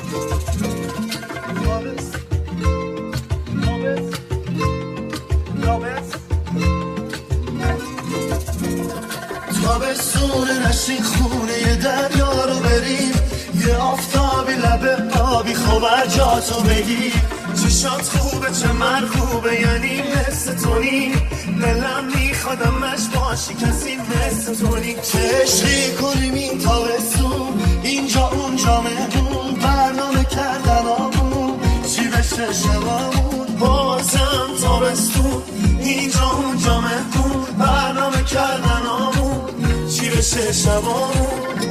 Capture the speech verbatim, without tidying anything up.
تابستونه نشین خونه یه دریا رو بریم، یه آفتابی لبه آبی خوب جاتو بگیر. چشات خوبه چه مرغوبه یعنی مثل تونی، دلم میخوادم مش باشی کسی مثل تونی. چه عشقی کنیم این تابستون، اینجا اونجا مهمون، برنامه کردن آمون چی بشه شبامون. بازم تابستون، اینجا اونجا مهمون، برنامه کردن آمون چی بشه شبامون.